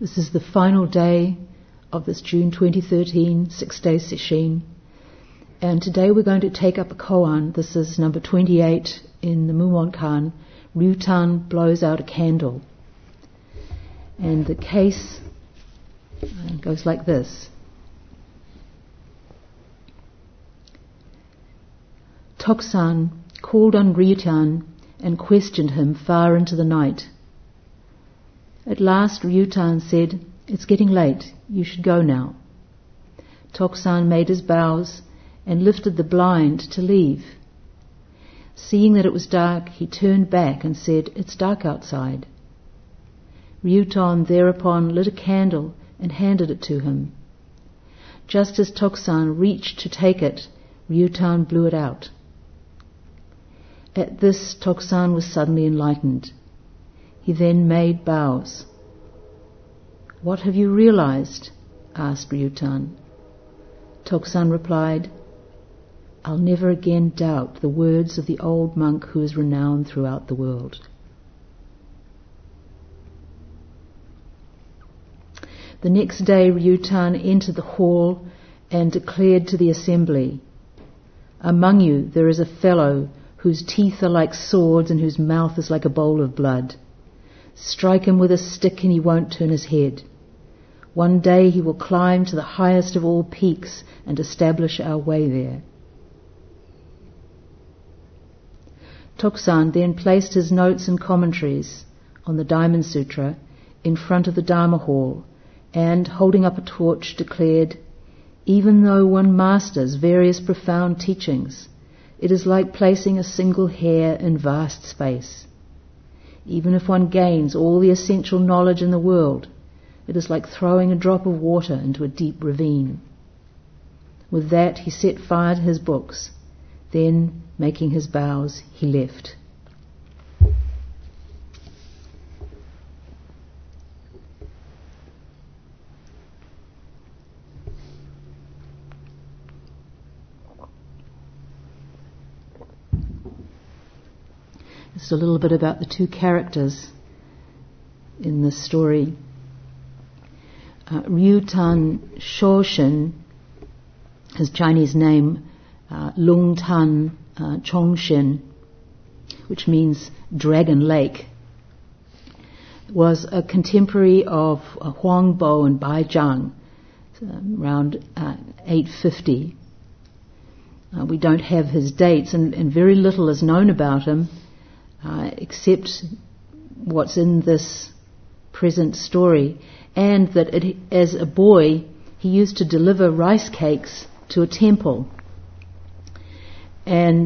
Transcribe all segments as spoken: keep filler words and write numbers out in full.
This is the final day of this June twenty thirteen six-day sesshin. And today we're going to take up a koan. This is number twenty-eight in the Mumonkan. Ryutan blows out a candle. And the case goes like this. Toksan called on Ryutan and questioned him far into the night. At last Ryutan said, "It's getting late, you should go now." Toksan made his bows and lifted the blind to leave. Seeing that it was dark, he turned back and said, "It's dark outside." Ryutan thereupon lit a candle and handed it to him. Just as Toksan reached to take it, Ryutan blew it out. At this, Toksan was suddenly enlightened. He then made bows. "What have you realized?" asked Ryutan. Toksan replied, "I'll never again doubt the words of the old monk who is renowned throughout the world." The next day Ryutan entered the hall and declared to the assembly, "Among you there is a fellow whose teeth are like swords and whose mouth is like a bowl of blood. Strike him with a stick and he won't turn his head. One day he will climb to the highest of all peaks and establish our way there." Toksan then placed his notes and commentaries on the Diamond Sutra in front of the Dharma hall and, holding up a torch, declared, "Even though one masters various profound teachings, it is like placing a single hair in vast space. Even if one gains all the essential knowledge in the world, it is like throwing a drop of water into a deep ravine." With that, he set fire to his books. Then, making his bows, he left. Just a little bit about the two characters in this story. Uh, Ryutan Shoshin, his Chinese name, uh, Lungtan uh, Chongshin, which means Dragon Lake, was a contemporary of uh, Huang Bo and Bai Zhang, um, around uh, eight fifty. Uh, we don't have his dates, and, and very little is known about him, uh, except what's in this present story, and that it, as a boy he used to deliver rice cakes to a temple and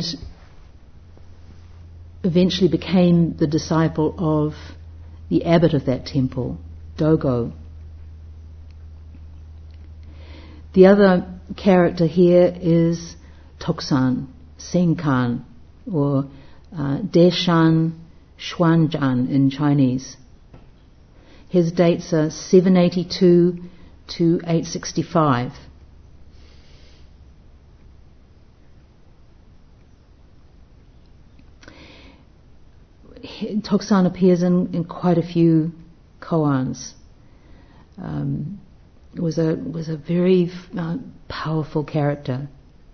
eventually became the disciple of the abbot of that temple, Dogo. The other character here is Toksan Senkan, or uh, Deshan Xuanzhan in Chinese. His dates are seven eighty-two to eight sixty-five. Toksan appears in, in quite a few koans. Um, was a was a very uh, powerful character.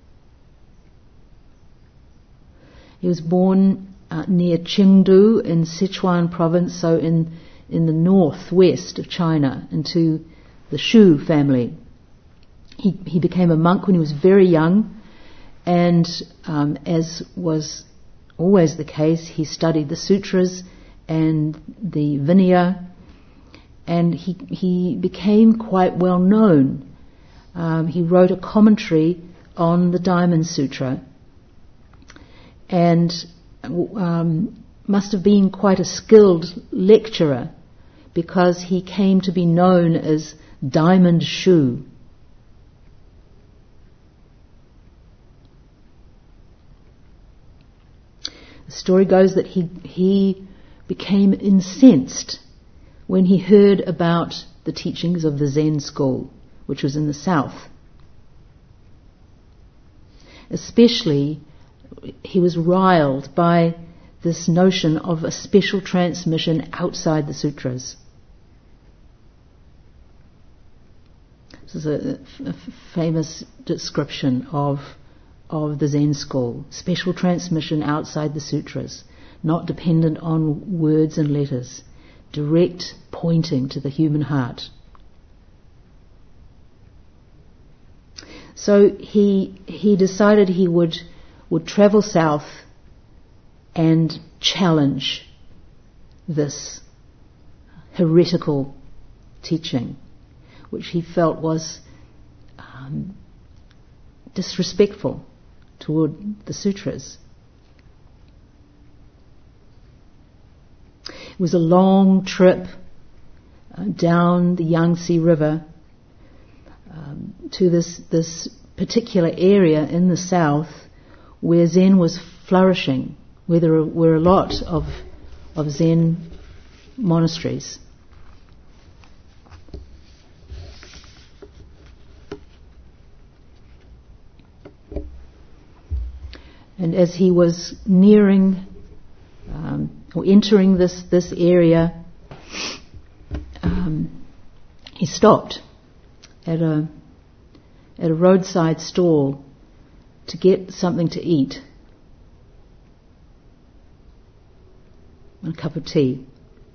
He was born uh, near Chengdu in Sichuan province, so in in the northwest of China, into the Shu family. He he became a monk when he was very young, and um, as was always the case, he studied the sutras and the Vinaya, and he he became quite well known. Um, he wrote a commentary on the Diamond Sutra, and um, must have been quite a skilled lecturer, because he came to be known as Diamond Shu. The story goes that he he became incensed when he heard about the teachings of the Zen school, which was in the south. Especially, he was riled by this notion of a special transmission outside the sutras. This is a, a famous description of of the Zen school. Special transmission outside the sutras, not dependent on words and letters, direct pointing to the human heart. So he he decided he would would travel south and challenge this heretical teaching, which he felt was um, disrespectful toward the sutras. It was a long trip uh, down the Yangtze River um, to this this particular area in the south where Zen was flourishing, where there were a lot of of Zen monasteries. And as he was nearing um, or entering this, this area, um, he stopped at a at a roadside stall to get something to eat, a cup of tea.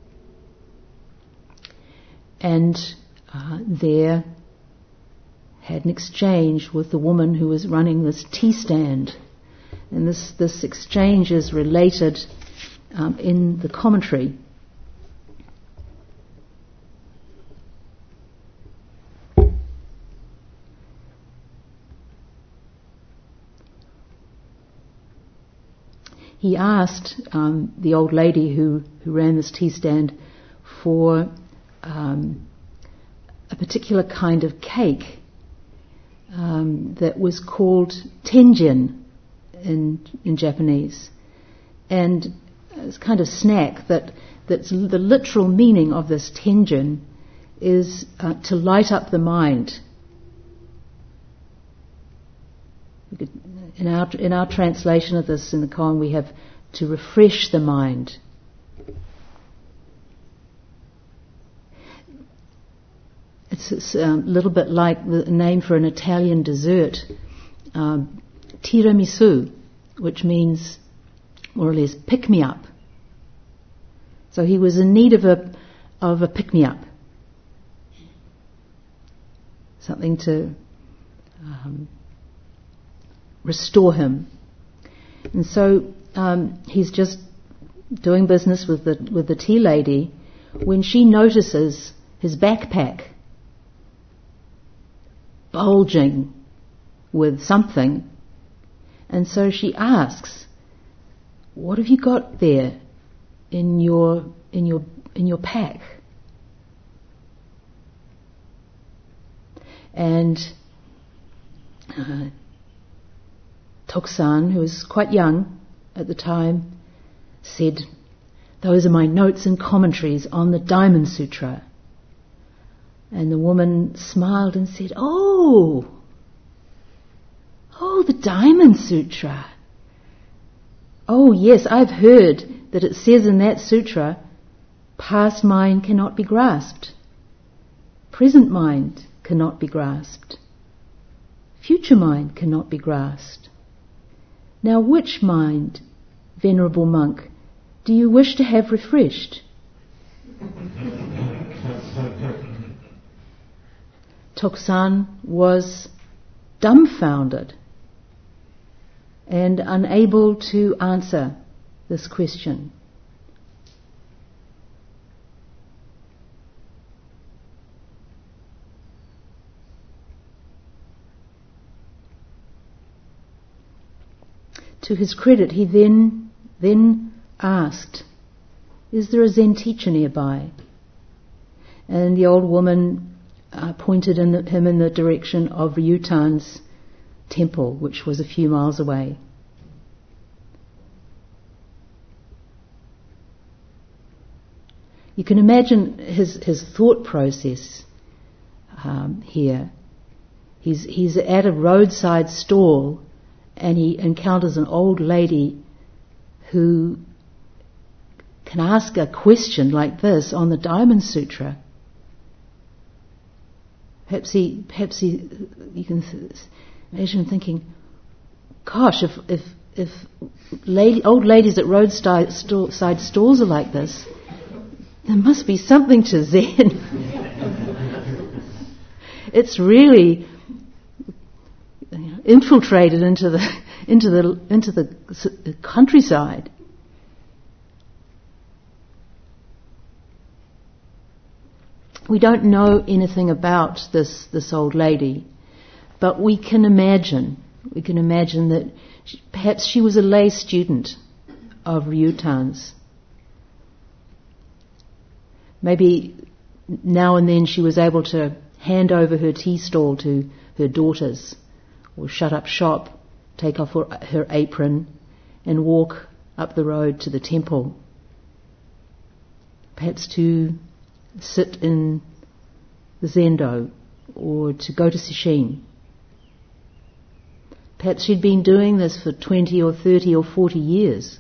And uh, there had an exchange with the woman who was running this tea stand. And this, this exchange is related um, in the commentary. He asked um, the old lady who, who ran this tea stand for um, a particular kind of cake um, that was called tenjin in in Japanese, and it's kind of snack that that's the literal meaning of this tenjin is uh, to light up the mind. In our in our translation of this in the koan, we have to refresh the mind. It's, it's a little bit like the name for an Italian dessert, um, tiramisu, which means more or less pick me up. So he was in need of a of a pick me up, something to um, restore him. And so um, he's just doing business with the with the tea lady when she notices his backpack bulging with something, and so she asks, "What have you got there in your in your in your pack?" And uh, Tokusan, who was quite young at the time, said, "Those are my notes and commentaries on the Diamond Sutra." And the woman smiled and said, "Oh, oh, the Diamond Sutra. Oh yes, I've heard that it says in that sutra, past mind cannot be grasped, present mind cannot be grasped, future mind cannot be grasped. Now which mind, venerable monk, do you wish to have refreshed?" Tokusan was dumbfounded and unable to answer this question. To his credit, he then then asked, "Is there a Zen teacher nearby?" And the old woman uh, pointed in the, him in the direction of Ryutan's temple, which was a few miles away. You can imagine his his thought process um, here. He's he's at a roadside stall, and he encounters an old lady who can ask a question like this on the Diamond Sutra. Perhaps he, perhaps he, you can th- imagine thinking, gosh, if if if lady, old ladies at roadside sto- side stalls are like this, there must be something to Zen. It's really you know, infiltrated into the into the into the countryside. We don't know anything about this this old lady, but we can imagine. We can imagine that she, perhaps she was a lay student of Ryutan's. Maybe now and then she was able to hand over her tea stall to her daughters, or shut up shop, take off her, her apron, and walk up the road to the temple. Perhaps to sit in the zendo, or to go to Sesshin. Perhaps she'd been doing this for twenty or thirty or forty years.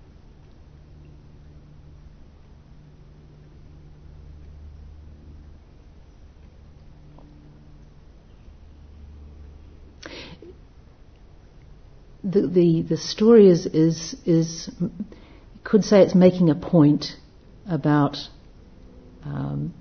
The, the the story is is is you could say it's making a point about um,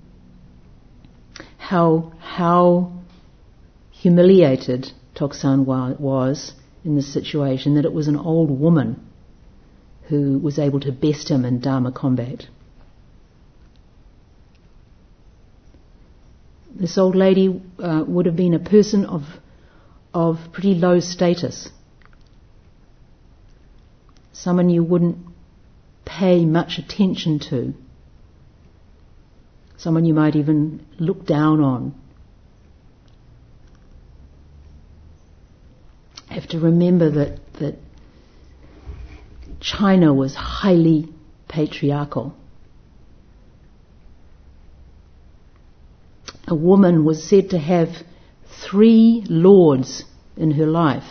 how how humiliated Toksan wa- was in this situation, that it was an old woman who was able to best him in Dharma combat. This old lady uh, would have been a person of of pretty low status. Someone you wouldn't pay much attention to. Someone you might even look down on. Have to remember that, that China was highly patriarchal. A woman was said to have three lords in her life.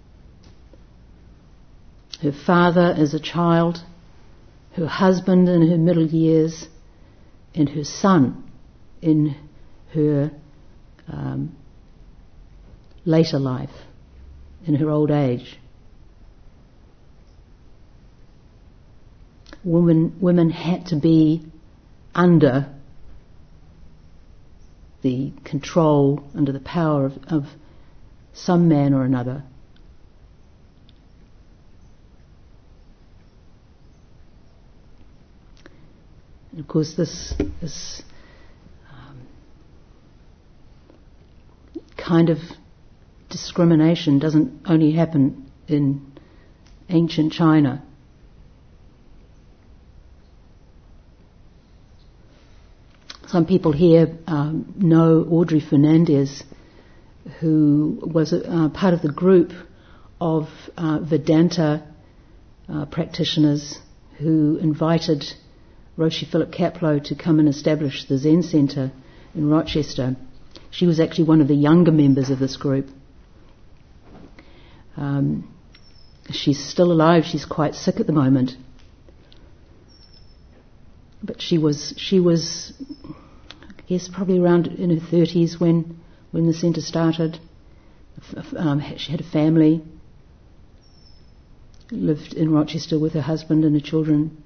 Her father as a child, her husband in her middle years, and her son in her um, later life, in her old age. Women, women had to be under the control, under the power of, of some man or another. And of course, this this um, kind of discrimination doesn't only happen in ancient China. Some people here um, know Audrey Fernandez, who was a, uh, part of the group of uh, Vedanta uh, practitioners who invited Roshi Philip Kapleau to come and establish the Zen Centre in Rochester. She was actually one of the younger members of this group. Um, she's still alive. She's quite sick at the moment. But she was, she was, I guess, probably around in her thirties when, when the centre started. Um, she had a family, lived in Rochester with her husband and her children.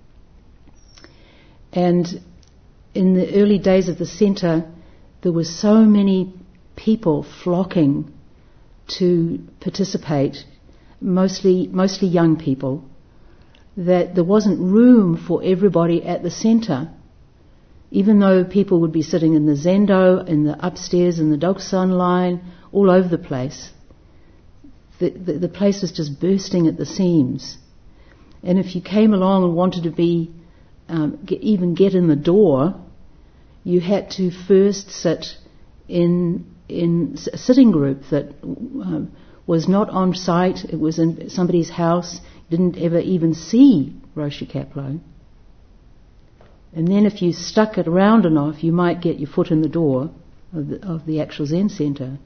And in the early days of the centre, there were so many people flocking to participate, mostly mostly young people, that there wasn't room for everybody at the centre. Even though people would be sitting in the zendo, in the upstairs, in the Doksan line, all over the place, the, the, the place was just bursting at the seams. And if you came along and wanted to be Um, get, even get in the door, you had to first sit in in a sitting group that um, was not on site. It was in somebody's house. You didn't ever even see Roshi Kapleau. And then if you stuck it around enough, you might get your foot in the door of the, of the actual Zen Centre.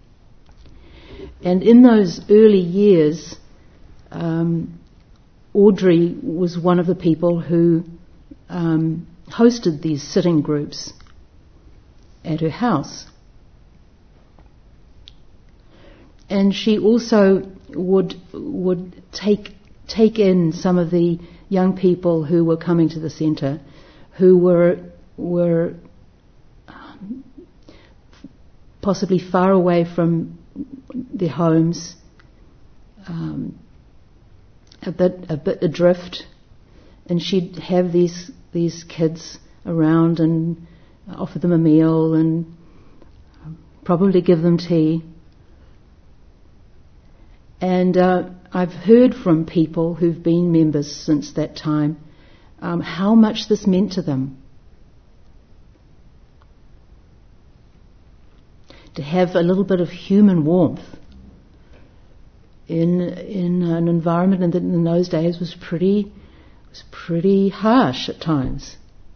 And in those early years, um, Audrey was one of the people who Um, hosted these sitting groups at her house. and she also would would take take in some of the young people who were coming to the centre, who were were um, possibly far away from their homes, um, a bit a bit adrift, and she'd have these these kids around and offer them a meal and probably give them tea. And uh, I've heard from people who've been members since that time um, how much this meant to them. To have a little bit of human warmth in in an environment that in those days was pretty was pretty harsh at times.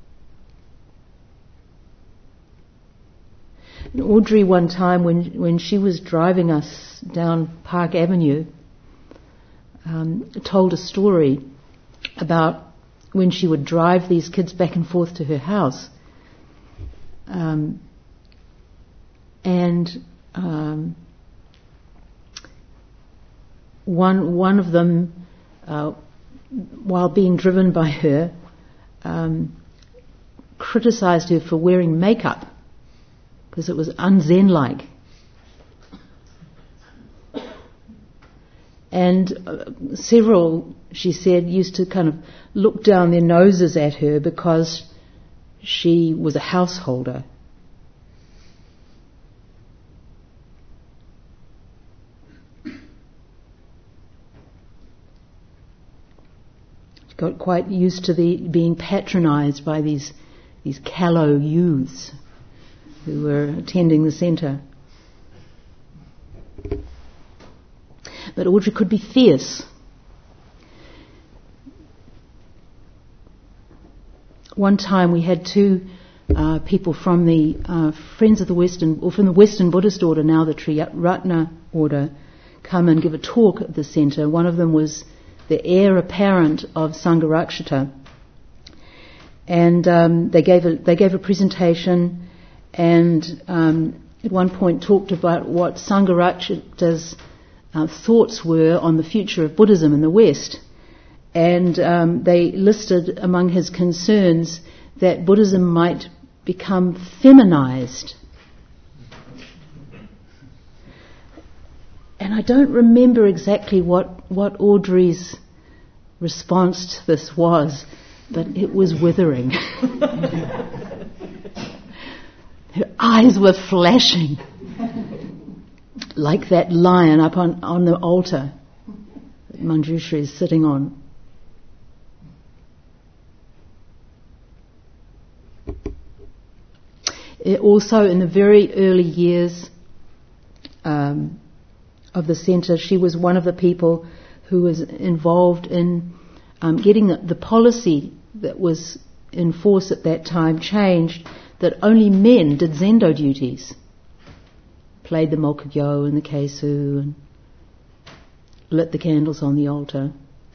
And Audrey, one time when when she was driving us down Park Avenue, um, told a story about when she would drive these kids back and forth to her house, um, and um, one one of them, uh, while being driven by her, um, criticised her for wearing makeup, because it was un-Zen-like. And uh, several, she said, used to kind of look down their noses at her because she was a householder. She got quite used to the being patronised by these these callow youths who were attending the centre. But Audrey could be fierce. One time we had two uh, people from the uh, Friends of the Western, or from the Western Buddhist Order, now the Triratna Order, come and give a talk at the centre. One of them was the heir apparent of Sangharakshita, and um, they gave a they gave a presentation. And um, at one point talked about what Sangharakshita's uh, thoughts were on the future of Buddhism in the West. And um, they listed among his concerns that Buddhism might become feminized. And I don't remember exactly what, what Audrey's response to this was, but it was withering. Her eyes were flashing like that lion up on, on the altar that Manjushri is sitting on. It also, in the very early years um, of the centre, she was one of the people who was involved in um, getting the, the policy that was in force at that time changed, that only men did zendo duties, played the mokugyo and the keisu and lit the candles on the altar.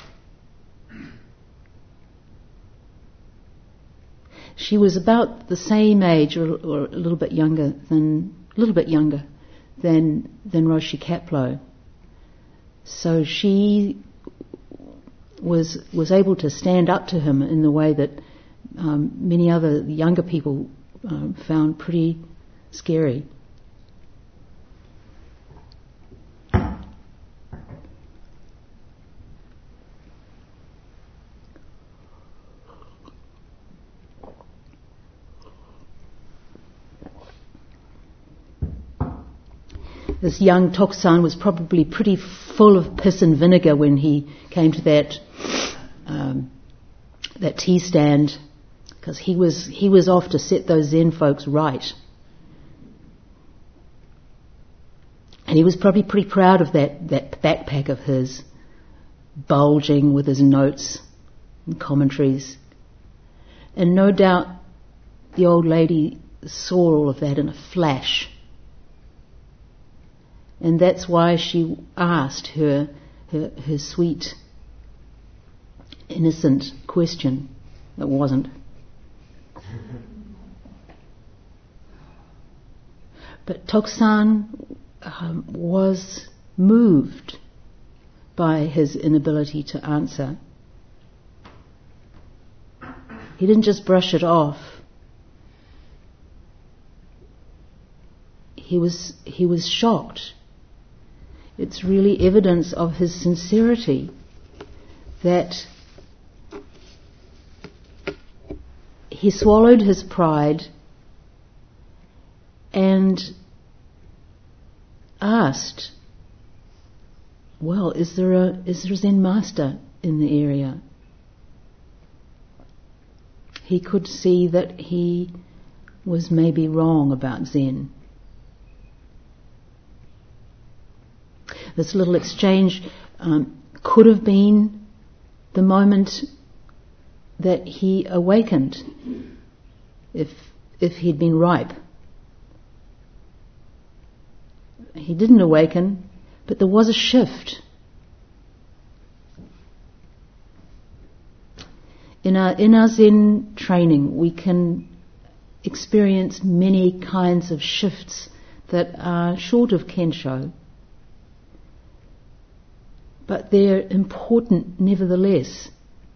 She was about the same age, or, or a little bit younger than a little bit younger than than Roshi Kapleau. So she was was able to stand up to him in the way that um, many other younger people Um, found pretty scary. This young Toksan was probably pretty full of piss and vinegar when he came to that um, that tea stand, because he was he was off to set those Zen folks right. And he was probably pretty proud of that, that backpack of his, bulging with his notes and commentaries. And no doubt the old lady saw all of that in a flash. And that's why she asked her, her, her sweet, innocent question that wasn't. But Toksan um, was moved by his inability to answer. He didn't just brush it off. He was, he was shocked. It's really evidence of his sincerity that he swallowed his pride and asked, well, is there a is there a Zen master in the area? He could see that he was maybe wrong about Zen. This little exchange um, could have been the moment that he awakened, if if he'd been ripe. He didn't awaken, but there was a shift. In our, in our Zen training, we can experience many kinds of shifts that are short of Kensho, but they're important nevertheless.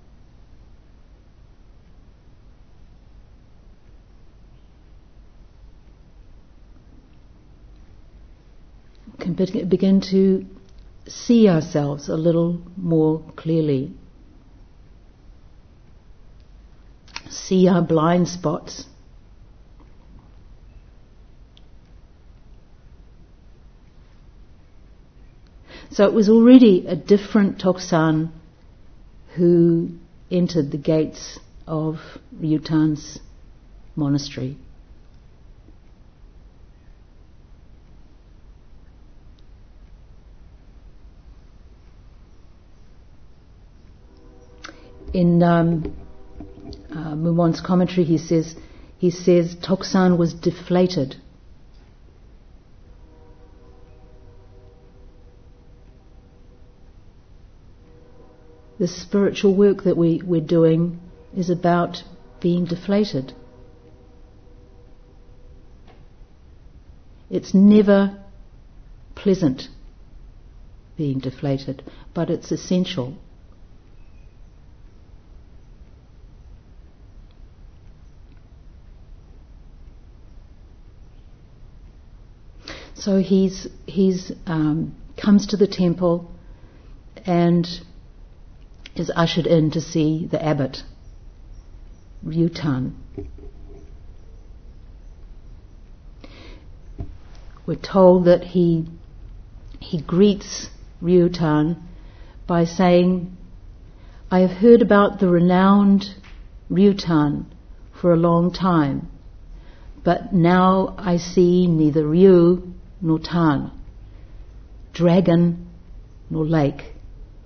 Can begin to see ourselves a little more clearly. See our blind spots. So it was already a different Toksan who entered the gates of Ryutan's monastery. In um, uh, Mumon's commentary, he says, he says Toksan was deflated. The spiritual work that we, we're doing is about being deflated. It's never pleasant being deflated, but it's essential. So he's he's um, comes to the temple and is ushered in to see the abbot, Ryutan. We're told that he he greets Ryutan by saying, "I have heard about the renowned Ryutan for a long time, but now I see neither Ryu nor Tan, dragon nor lake."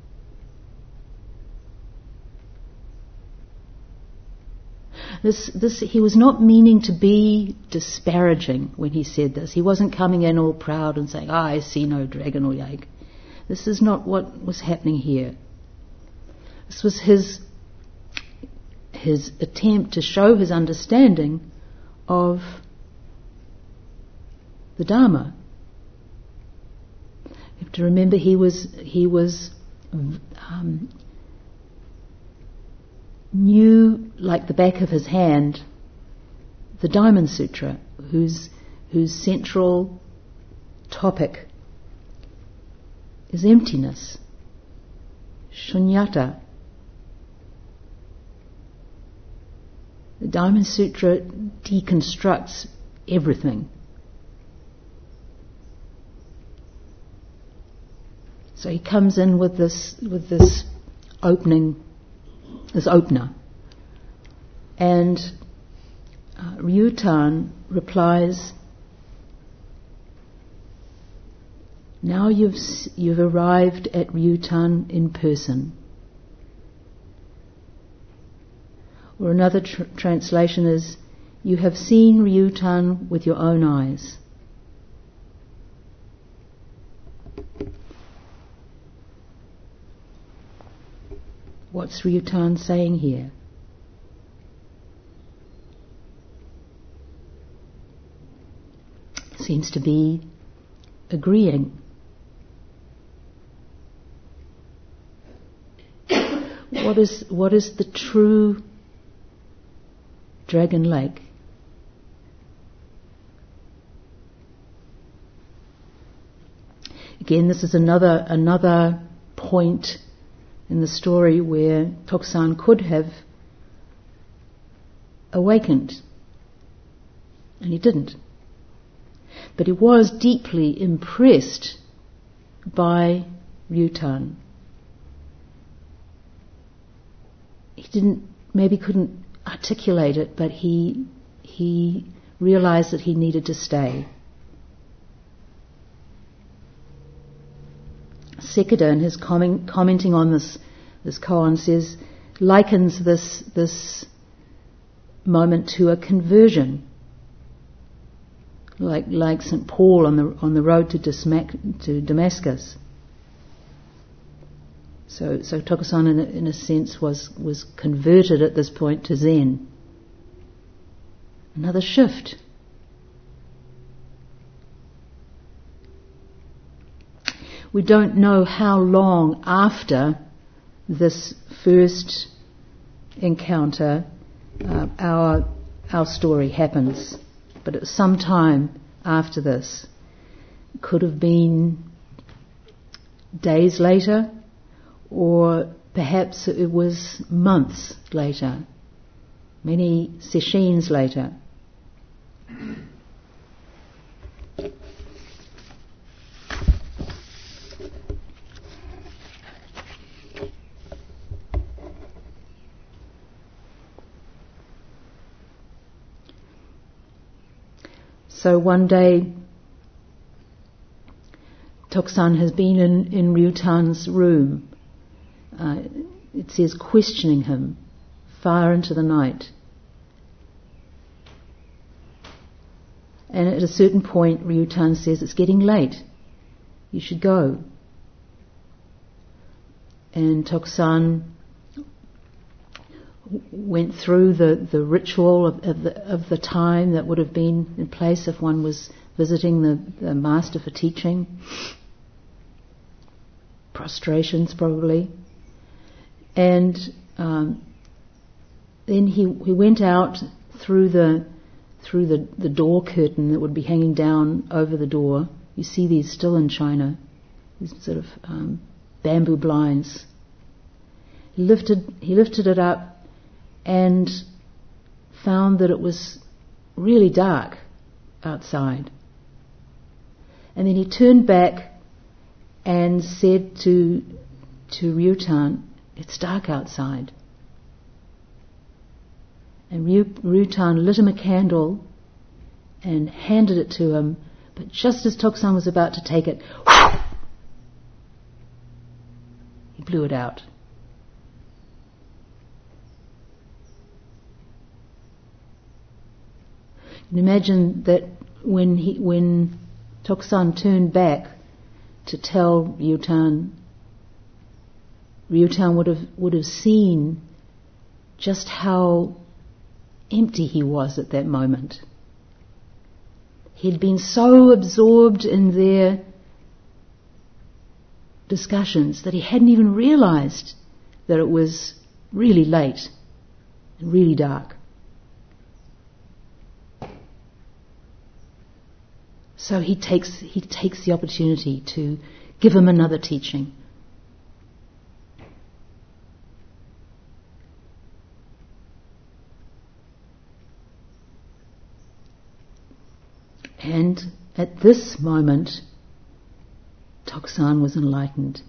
This, this, he was not meaning to be disparaging when he said this. He wasn't coming in all proud and saying, oh, I see no dragon or lake. This is not what was happening here. This was his, his attempt to show his understanding of the Dharma. You have to remember he was he was um, knew like the back of his hand the Diamond Sutra, whose whose central topic is emptiness, shunyata. The Diamond Sutra deconstructs everything. So he comes in with this with this opening, this opener, and uh, Ryutan replies, "Now you've you've arrived at Ryutan in person." Or another tr- translation is, "You have seen Ryutan with your own eyes." What's Ryutan saying here? Seems to be agreeing What is what is the true Dragon Lake? Again, this is another another point in the story where Toksan could have awakened, and he didn't. But he was deeply impressed by Ryutan. He didn't, maybe couldn't articulate it, but he he realized that he needed to stay. Sekida, in his comment, commenting on this this koan, says, likens this this moment to a conversion, like like Saint Paul on the on the road to, Dismac, to Damascus. So, so Tokusan, in a, in a sense, was was converted at this point to Zen. Another shift. We don't know how long after this first encounter uh, our our story happens, but at some time after this. It could have been days later, or perhaps it was months later, many sessions later. So one day, Toksan has been in, in Ryutan's room. Uh, it says questioning him far into the night. And at a certain point, Ryutan says, "It's getting late. You should go." And Toksan went through the, the ritual of, of, the, of the time that would have been in place if one was visiting the, the master for teaching. Prostrations, probably. And um, then he he went out through the through the, the door curtain that would be hanging down over the door. You see these still in China, these sort of um, bamboo blinds. He lifted he lifted it up and found that it was really dark outside. And then he turned back and said to to Ryutan, "It's dark outside." And Ryutan lit him a candle and handed it to him, but just as Toksan was about to take it, he blew it out. And imagine that when he, when Toksan turned back to tell Ryutan, Ryutan would have would have seen just how empty he was at that moment. He'd been so absorbed in their discussions that he hadn't even realized that it was really late and really dark. So he takes he takes the opportunity to give him another teaching. And at this moment, Toksan was enlightened.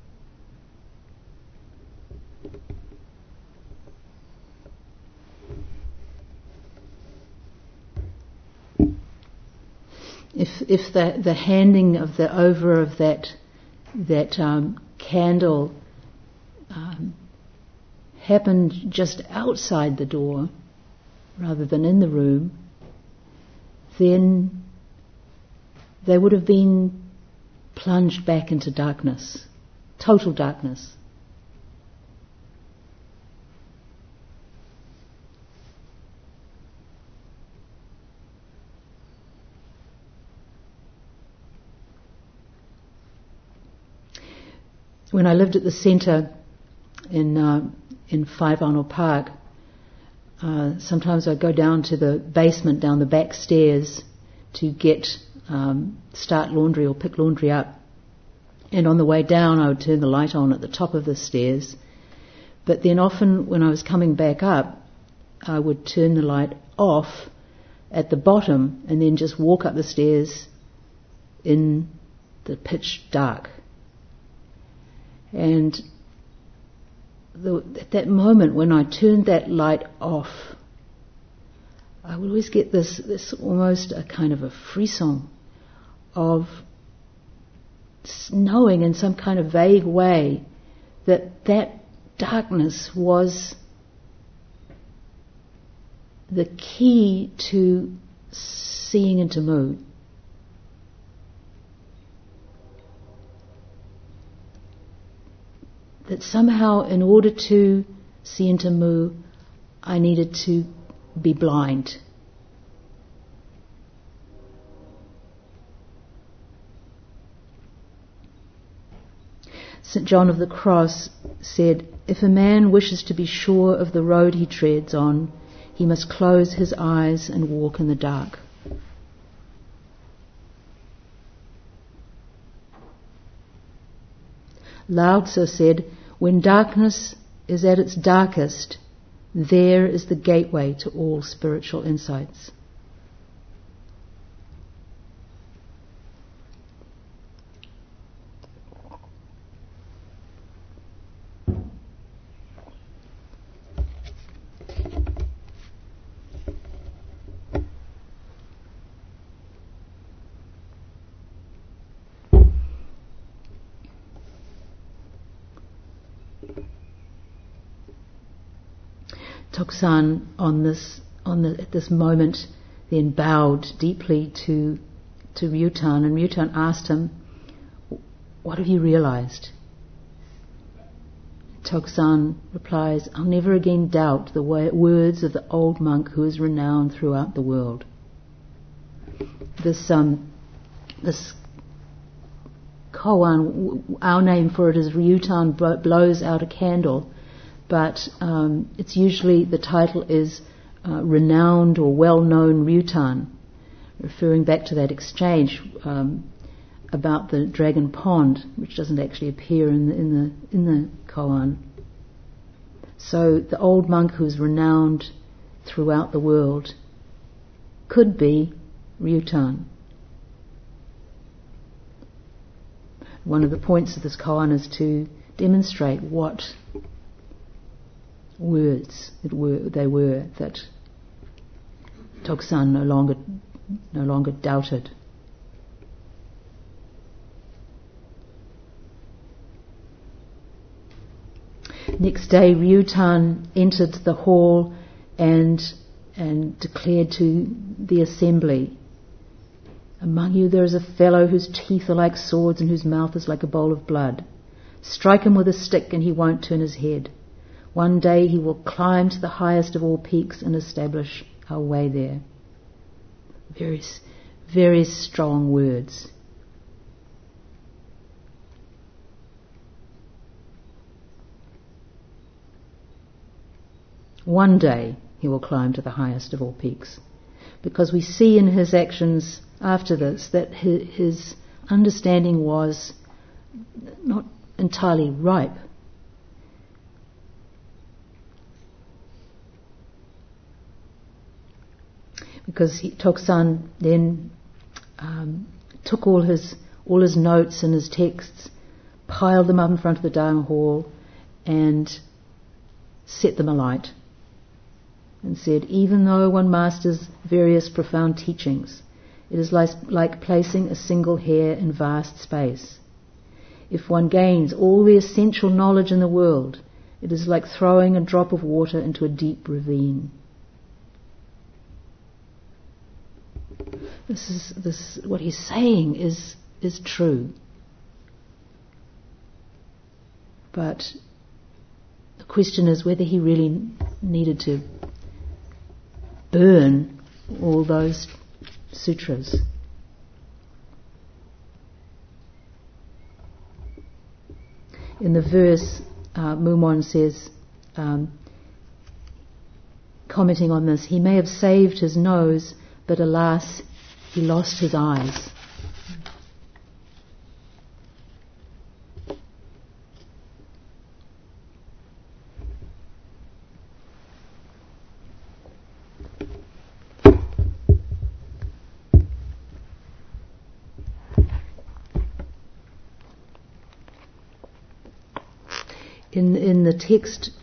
If if the the handing of the over of that that um, candle um, happened just outside the door rather than in the room, then they would have been plunged back into darkness, total darkness. When I lived at the centre in uh, in Whaiwhano Park, uh, sometimes I go down to the basement, down the back stairs to get um, start laundry or pick laundry up. And on the way down I would turn the light on at the top of the stairs. But then often when I was coming back up, I would turn the light off at the bottom and then just walk up the stairs in the pitch dark. And the, at that moment when I turned that light off, I would always get this, this almost a kind of a frisson of knowing in some kind of vague way that that darkness was the key to seeing into Mu. That somehow in order to see into Mu, I needed to be blind. Saint John of the Cross said, "If a man wishes to be sure of the road he treads on, he must close his eyes and walk in the dark." Lao Tzu said, "When darkness is at its darkest, there is the gateway to all spiritual insights." Toksan on this on the, at this moment then bowed deeply to to Ryutan, and Ryutan asked him, "What have you realized?" Toksan replies, "I'll never again doubt the way, words of the old monk who is renowned throughout the world." This um this koan, our name for it is Ryutan blows out a candle. But um, it's usually, the title is uh, Renowned or Well-Known Ryutan, referring back to that exchange um, about the dragon pond, which doesn't actually appear in the, in the, in the koan. So the old monk who's renowned throughout the world could be Ryutan. One of the points of this koan is to demonstrate what words it were, they were that Toksan no longer no longer doubted. Next day, Ryutan entered the hall and and declared to the assembly, "Among you there is a fellow whose teeth are like swords and whose mouth is like a bowl of blood. Strike him with a stick and he won't turn his head. One day he will climb to the highest of all peaks and establish our way there." Very, very strong words. One day he will climb to the highest of all peaks. Because we see in his actions after this that his understanding was not entirely ripe. Because he, Toksan then um, took all his all his notes and his texts, piled them up in front of the Dharma hall, and set them alight, and said, "Even though one masters various profound teachings, it is like, like placing a single hair in vast space. If one gains all the essential knowledge in the world, it is like throwing a drop of water into a deep ravine." This is this what he's saying is is true. But the question is whether he really needed to burn all those sutras. In the verse, uh, Mumon says, um, commenting on this, he may have saved his nose, but alas, he lost his eyes. In, in the text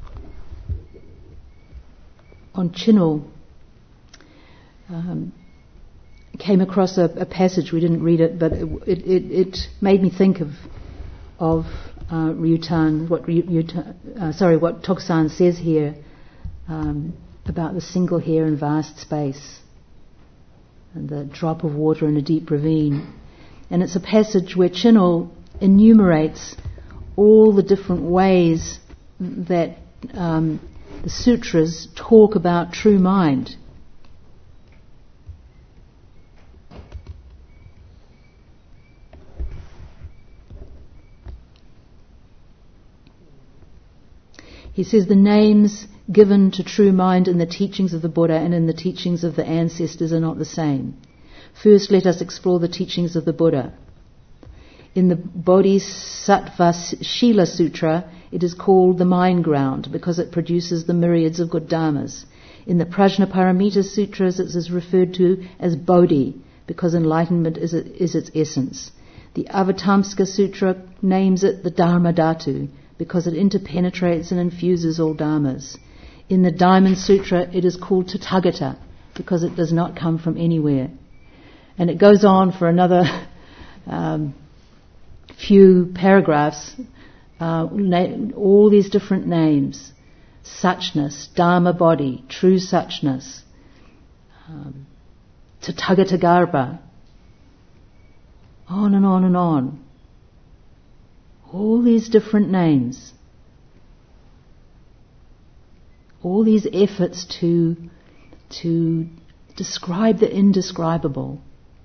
on Chinul, um, came across a, a passage. We didn't read it, but it, it, it, it made me think of of uh, Ryutan. What Ryutan, uh, sorry, what Toksan says here um, about the single hair in vast space and the drop of water in a deep ravine. And it's a passage where Chinul enumerates all the different ways that um, the sutras talk about true mind. He says the names given to true mind in the teachings of the Buddha and in the teachings of the ancestors are not the same. First, let us explore the teachings of the Buddha. In the Bodhisattva Shila Sutra, it is called the mind ground because it produces the myriads of good dharmas. In the Prajnaparamita Sutras, it is referred to as Bodhi because enlightenment is, it, is its essence. The Avatamsaka Sutra names it the Dharma Dhatu because it interpenetrates and infuses all dharmas. In the Diamond Sutra, it is called Tathagata because it does not come from anywhere. And it goes on for another um, few paragraphs, uh, na- all these different names: suchness, dharma body, true suchness, um, Tathagata Garbha, on and on and on. All these different names, all these efforts to to describe the indescribable.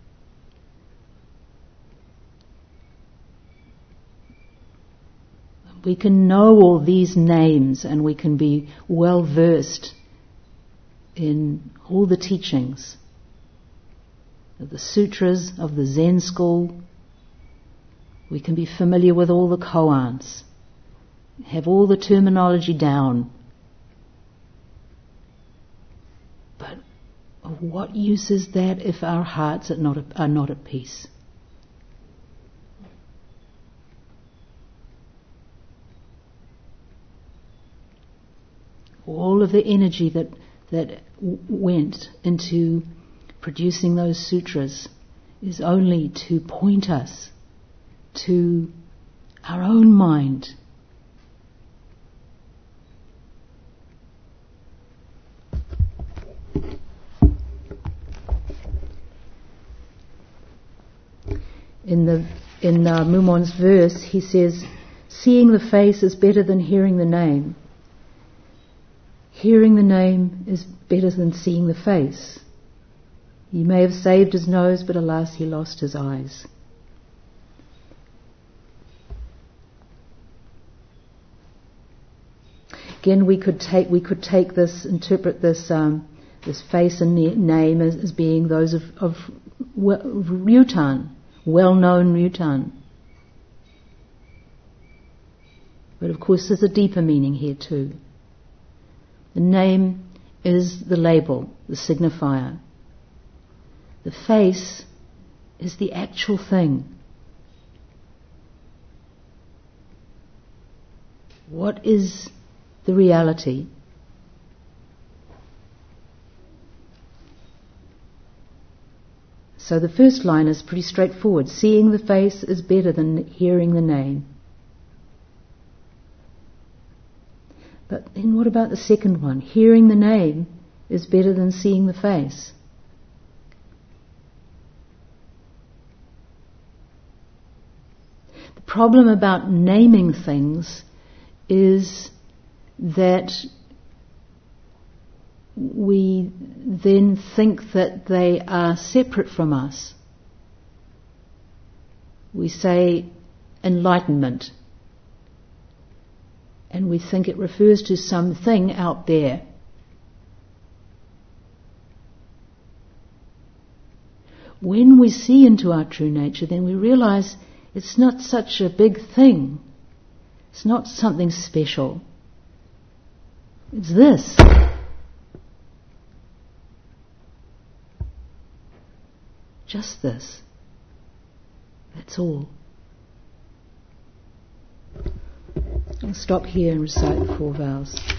We can know all these names and we can be well versed in all the teachings of the sutras, of the Zen school. We can be familiar with all the koans, have all the terminology down. But of what use is that if our hearts are not, are not at peace? All of the energy that that w- went into producing those sutras is only to point us to our own mind. In the in uh, Mumon's verse, he says, "Seeing the face is better than hearing the name. Hearing the name is better than seeing the face. He may have saved his nose, but alas, he lost his eyes." Again, we could take we could take this, interpret this um, this face and name as, as being those of, of Ryutan, well-known Ryutan. But of course, there's a deeper meaning here too. The name is the label, the signifier. The face is the actual thing. What is the reality? So the first line is pretty straightforward. Seeing the face is better than hearing the name. But then what about the second one? Hearing the name is better than seeing the face. The problem about naming things is that we then think that they are separate from us. We say enlightenment. and we think it refers to something out there. When we see into our true nature, then we realize it's not such a big thing. It's not something special. It's this. Just this. That's all. I'll stop here and recite the four vows.